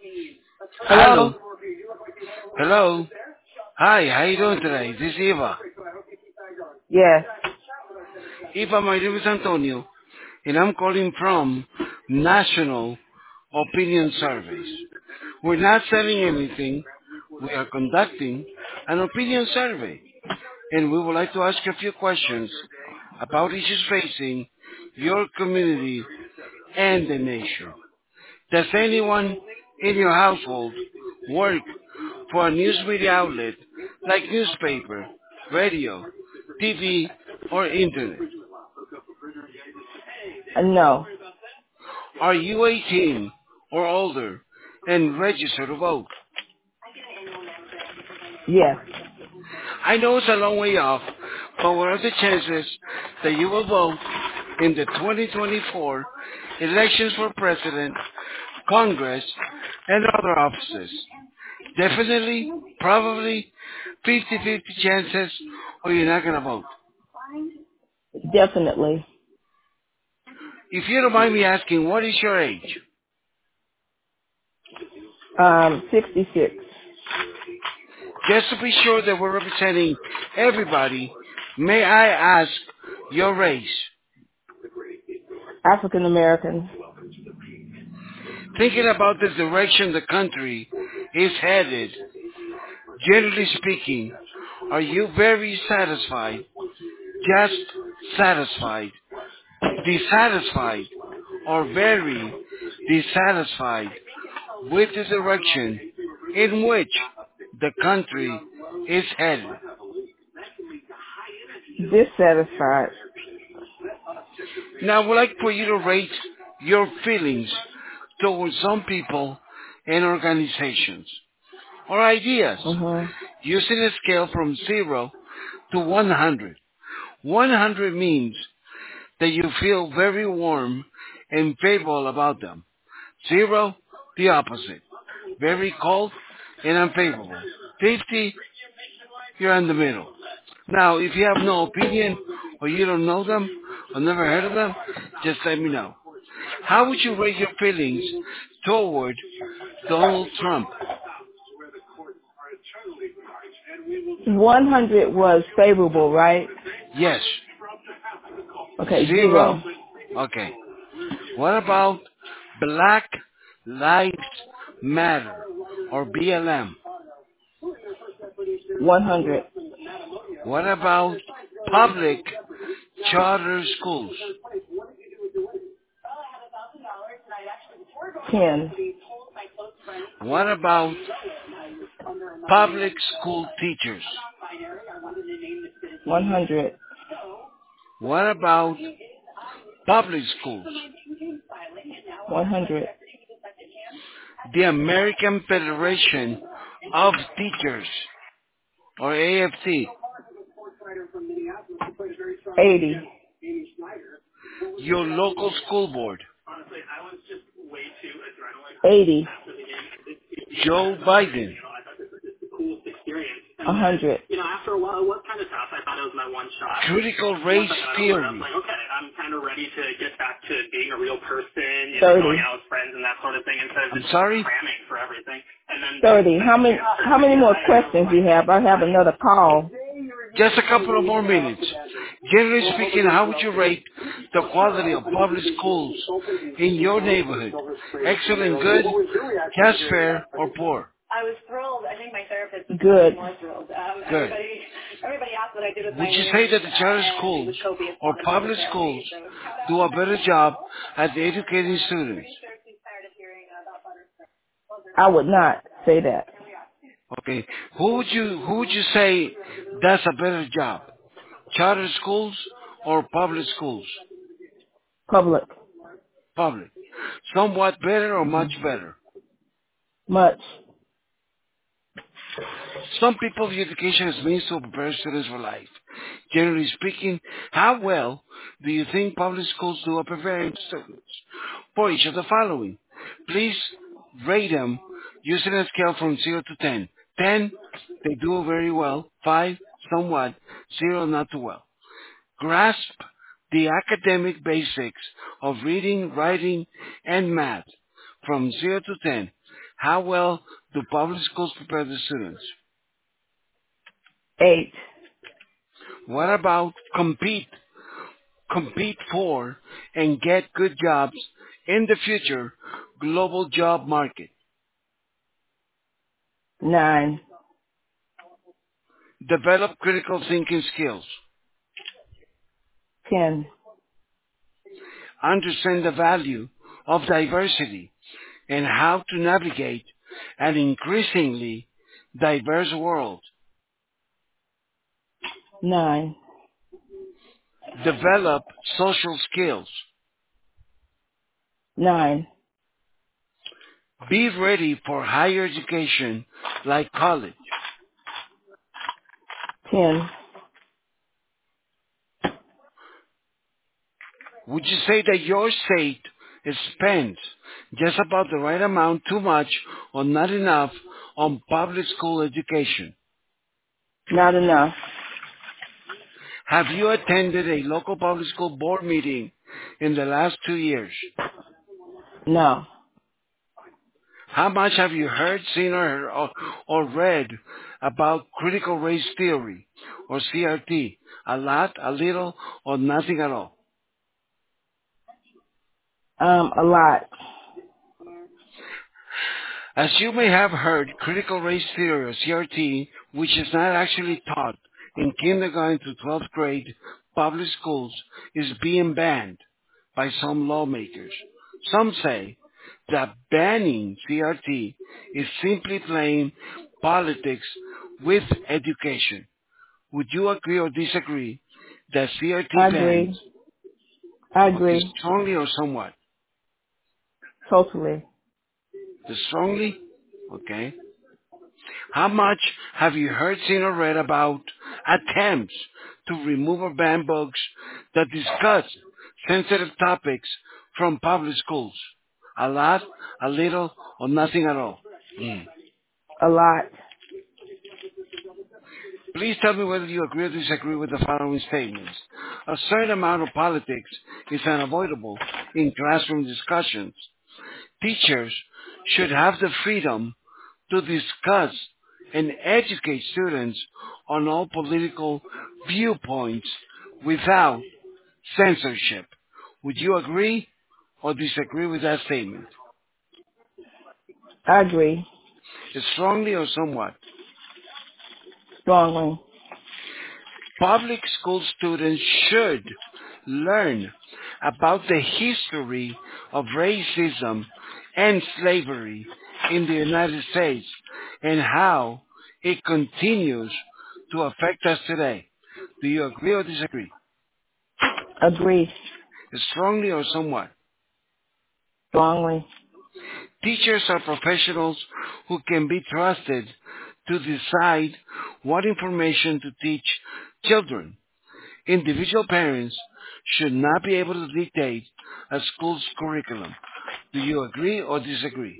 Hello. Hello. Hello. Hi, how you doing today? This is Eva. Yes. Eva, my name is Antonio, and I'm calling from National Opinion Surveys. We're not selling anything. We are conducting an opinion survey, and we would like to ask you a few questions about issues facing your community and the nation. Does anyone in your household work for a news media outlet like newspaper, radio, TV, or internet? No. Are you 18 or older and registered to vote? Yes. I know it's a long way off, but what are the chances that you will vote in the 2024 elections for president, Congress, and other offices? Definitely, probably, 50-50 chances, or you're not going to vote. Definitely. If you don't mind me asking, what is your age? 66. Just to be sure that we're representing everybody, may I ask your race? African American. Thinking about the direction the country is headed, generally speaking, are you very satisfied, just satisfied, dissatisfied, or very dissatisfied with the direction in which the country is headed? Dissatisfied. Now, I would like for you to rate your feelings towards some people and organizations or ideas Mhm. using a scale from 0 to 100. 100 means that you feel very warm and favorable about them. 0, the opposite, very cold and unfavorable. 50, you're in the middle. Now, if you have no opinion or you don't know them or never heard of them, just let me know. How would you rate your feelings toward Donald Trump? 100 was favorable, right? Yes. Okay, 0? 0. Okay. What about Black Lives Matter or BLM? 100. What about public charter schools? 10. What about public school teachers? 100. What about public schools? 100. The American Federation of Teachers, or AFT, 80. your local school board, 80. Joe Biden, 100. critical race theory. 30. I'm sorry? 30. How many more questions do you have? I have another call. Just a couple of more minutes. Generally speaking, how would you rate the quality of public schools in your neighborhood? Excellent, good, just fair, or poor? Good. Good. Would you say that the charter schools or public schools do a better job at educating students? I would not say that. Okay. Who would you say does a better job? Charter schools or public schools? Public. Public. Somewhat better or Hmm. much better? Much. Some people view education as means to prepare students for life. Generally speaking, how well do you think public schools do at preparing students for each of the following? Please rate them using a scale from 0 to 10. 10, they do very well. 5, somewhat. 0, not too well. Grasp the academic basics of reading, writing, and math. From 0 to 10, how well do public schools prepare the students? 8. What about compete for, and get good jobs in the future global job market? 9. Develop critical thinking skills. 10. Understand the value of diversity and how to navigate an increasingly diverse world. 9. Develop social skills. 9. Be ready for higher education like college. 10. Would you say that your state spends just about the right amount, too much or not enough, on public school education? Not enough. Have you attended a local public school board meeting in the last 2 years? No. How much have you heard, seen, or read about critical race theory or CRT? A lot, a little, or nothing at all? A lot. As you may have heard, critical race theory or CRT, which is not actually taught in kindergarten to 12th grade public schools, is being banned by some lawmakers. Some say that banning CRT is simply playing politics with education. Would you agree or disagree that I CRT bans, agree. I okay, agree. strongly or somewhat? Totally. Strongly? Okay. How much have you heard, seen, or read about attempts to remove or ban books that discuss sensitive topics from public schools? A lot, a little, or nothing at all? Mm. A lot. Please tell me whether you agree or disagree with the following statements. A certain amount of politics is unavoidable in classroom discussions. Teachers should have the freedom to discuss and educate students on all political viewpoints without censorship. Would you agree or disagree with that statement? I agree. Strongly or somewhat? Strongly. Public school students should learn about the history of racism and slavery in the United States and how it continues to affect us today. Do you agree or disagree? Agree. Strongly or somewhat? Strongly. Teachers are professionals who can be trusted to decide what information to teach children. Individual parents should not be able to dictate a school's curriculum. Do you agree or disagree?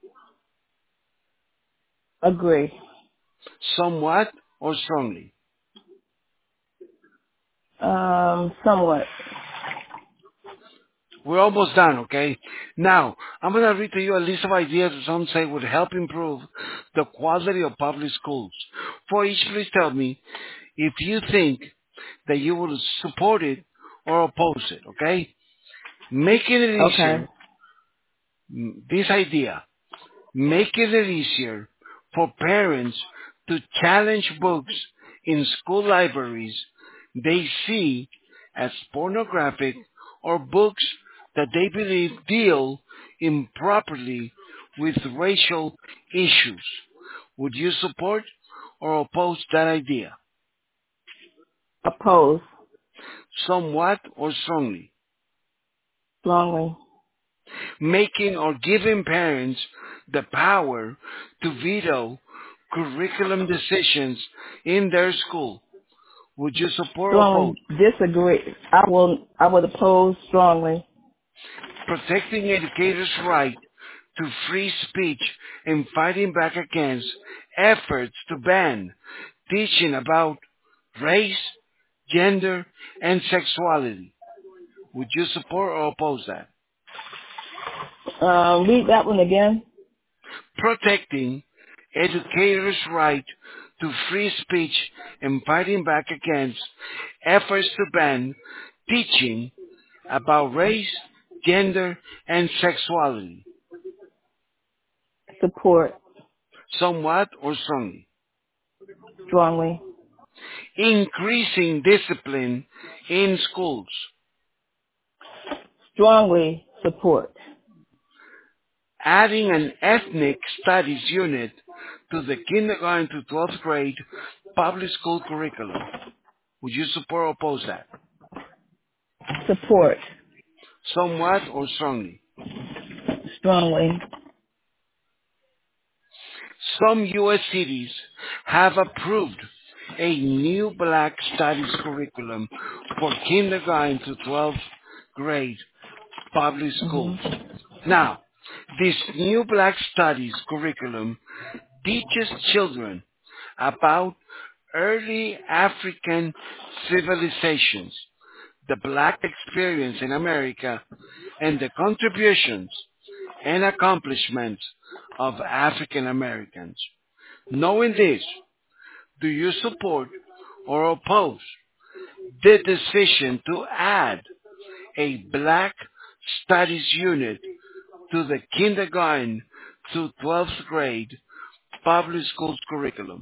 Agree. Somewhat or strongly? Somewhat. We're almost done, okay? Now, I'm going to read to you a list of ideas that some say would help improve the quality of public schools. For each, please tell me if you think that you will support it or oppose it, okay? Making it Okay. easier, this idea, making it easier for parents to challenge books in school libraries they see as pornographic or books that they believe deal improperly with racial issues. Would you support or oppose that idea? Oppose. Somewhat or strongly? Strongly. Making or giving parents the power to veto curriculum decisions in their school. Would you support or oppose? Strongly disagree. I would oppose strongly. Protecting educators' right to free speech and fighting back against efforts to ban teaching about race, gender, and sexuality. Would you support or oppose that? Read that one again. Protecting educators' right to free speech and fighting back against efforts to ban teaching about race, gender, and sexuality, Support. somewhat or strongly. Strongly. Increasing discipline in schools. Strongly support. Adding an ethnic studies unit to the kindergarten to 12th grade public school curriculum. Would you support or oppose that? Support. Somewhat or strongly. Strongly. Some U.S. cities have approved a new Black Studies curriculum for kindergarten to 12th grade public schools. Now, this new Black Studies curriculum teaches children about early African civilizations, the Black experience in America, and the contributions and accomplishments of African Americans. Knowing this, do you support or oppose the decision to add a Black Studies unit to the kindergarten to 12th grade public schools curriculum?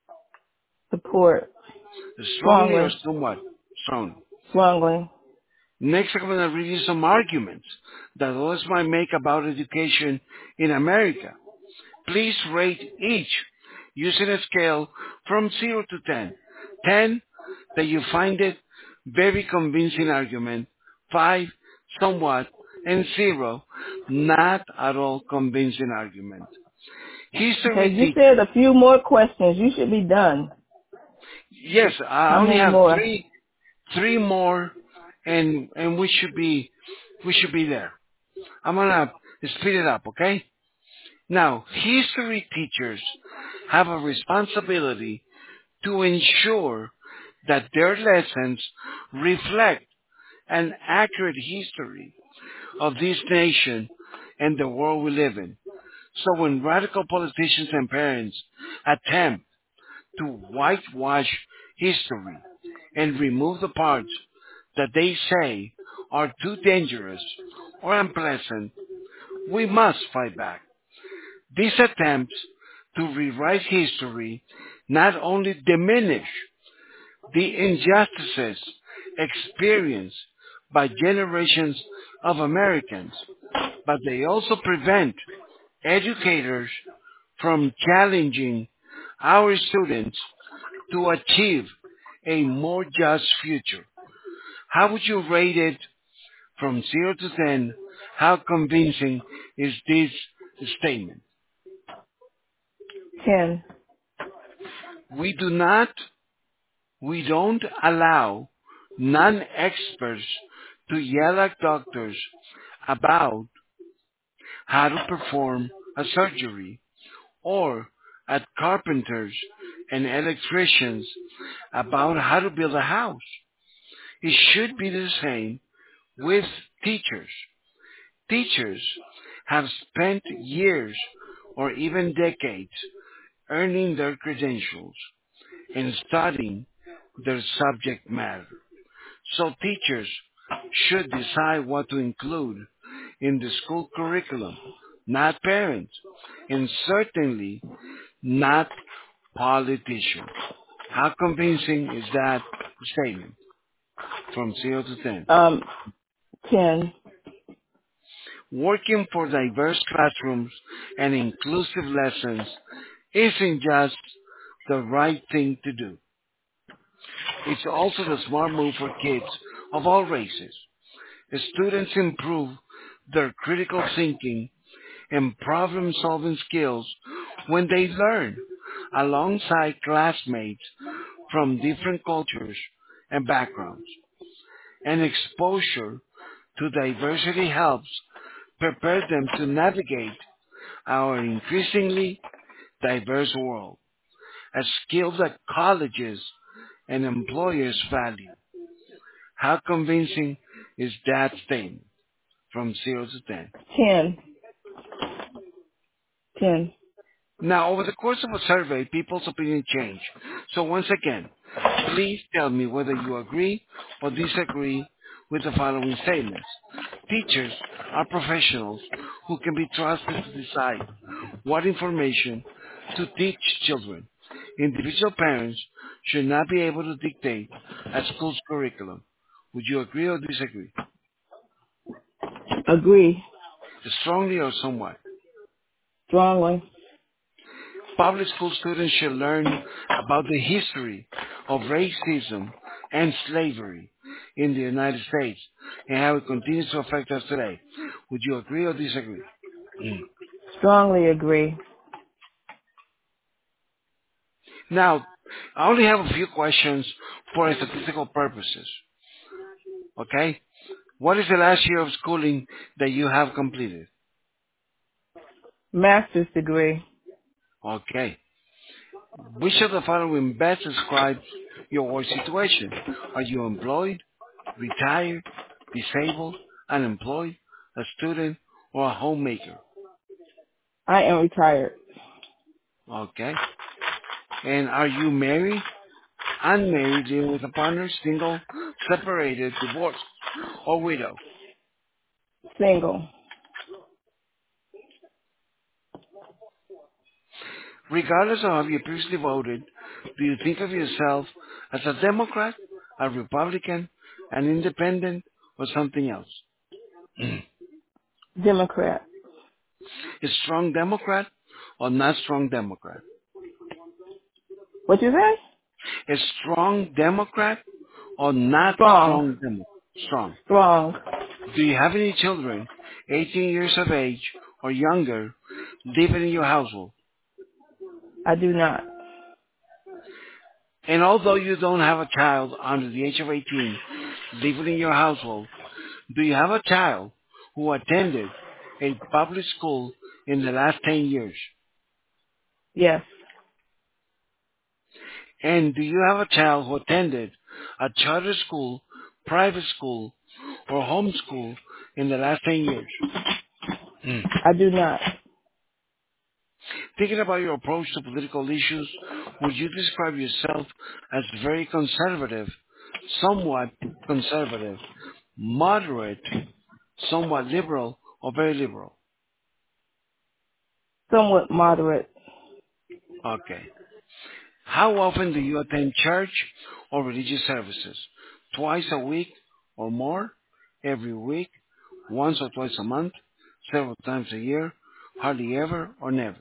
Support. Strongly or Strongly. somewhat? Strongly. Strongly. Next, I'm going to read you some arguments that others might make about education in America. Please rate each using a scale from 0 to 10. 10, that you find it very convincing argument. 5, somewhat. And 0, not at all convincing argument. Okay, History you teacher. said a few more questions. You should be done. Yes, I How only many have more? three more, and we should be there. I'm gonna speed it up, okay? Now, history teachers have a responsibility to ensure that their lessons reflect an accurate history of this nation and the world we live in. So when radical politicians and parents attempt to whitewash history and remove the parts that they say are too dangerous or unpleasant, we must fight back. These attempts to rewrite history not only diminish the injustices experienced by generations of Americans, but they also prevent educators from challenging our students to achieve a more just future. How would you rate it from 0 to 10? How convincing is this statement? 10. We don't allow non-experts to yell at doctors about how to perform a surgery, or at carpenters and electricians about how to build a house. It should be the same with teachers. Teachers have spent years or even decades earning their credentials and studying their subject matter. So teachers should decide what to include in the school curriculum, not parents, and certainly not politicians. How convincing is that statement from 0 to 10? 10. Working for diverse classrooms and inclusive lessons isn't just the right thing to do. It's also the smart move for kids of all races. The students improve their critical thinking and problem-solving skills when they learn alongside classmates from different cultures and backgrounds. And exposure to diversity helps prepare them to navigate our increasingly diverse world, a skill that colleges and employers value. How convincing is that statement from 0 to 10? 10. 10. Now, over the course of a survey, people's opinion change. So once again, please tell me whether you agree or disagree with the following statements. Teachers are professionals who can be trusted to decide what information to teach children. Individual parents should not be able to dictate a school's curriculum. Would you agree or disagree? Agree. Strongly or somewhat? Strongly. Public school students should learn about the history of racism and slavery in the United States and how it continues to affect us today. Would you agree or disagree? Strongly agree. Now, I only have a few questions for statistical purposes. Okay? What is the last year of schooling that you have completed? Master's degree. Okay. Which of the following best describes your work situation? Are you employed, retired, disabled, unemployed, a student, or a homemaker? I am retired. Okay. And are you married, unmarried, living with a partner, single, separated, divorced, or widow? Single. Regardless of how you previously voted, do you think of yourself as a Democrat, a Republican, an independent, or something else? Democrat. A strong Democrat or not strong Democrat? What you say? A strong Democrat or not Strong. strong Democrat? Strong. Strong. Do you have any children, 18 years of age or younger, living in your household? I do not. And although you don't have a child under the age of 18 living in your household, do you have a child who attended a public school in the last 10 years? Yes. And do you have a child who attended a charter school, private school, or home school in the last 10 years? I do not. Thinking about your approach to political issues, would you describe yourself as very conservative, somewhat conservative, moderate, somewhat liberal, or very liberal? Somewhat moderate. Okay. How often do you attend church or religious services? Twice a week or more? Every week? Once or twice a month? Several times a year? Hardly ever or never?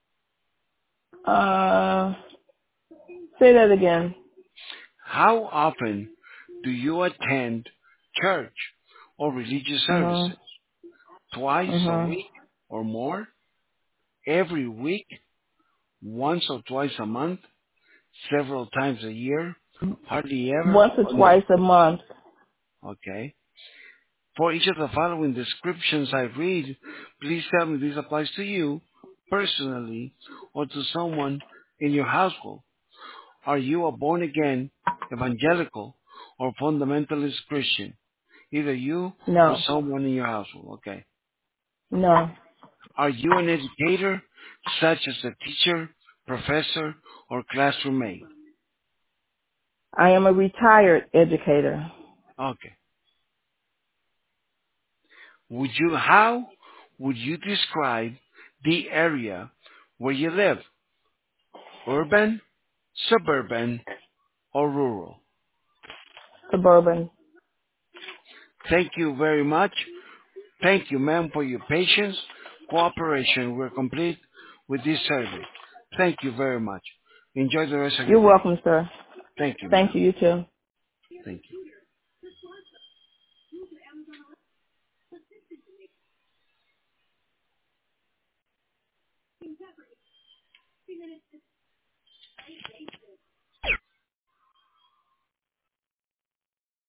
Uh, say that again. How often do you attend church or religious Uh-huh. services? Twice a Uh-huh. week or more? Every week? Once or twice a month? Several times a year? Hardly ever Once or or never? twice a month. Okay. For each of the following descriptions I read, please tell me this applies to you personally or to someone in your household. Are you a born-again, evangelical, or fundamentalist Christian? Either you or No. someone in your household. Okay. No. Are you an educator, such as a teacher, professor, or classroom mate? I am a retired educator. Okay. How would you describe the area where you live? Urban, suburban, or rural? Suburban. Thank you very much. Thank you, ma'am, for your patience, cooperation. We're complete with this survey. Thank you very much. Enjoy the rest of your You're day. welcome, sir. Thank you, ma'am. Thank you. You too. Thank you.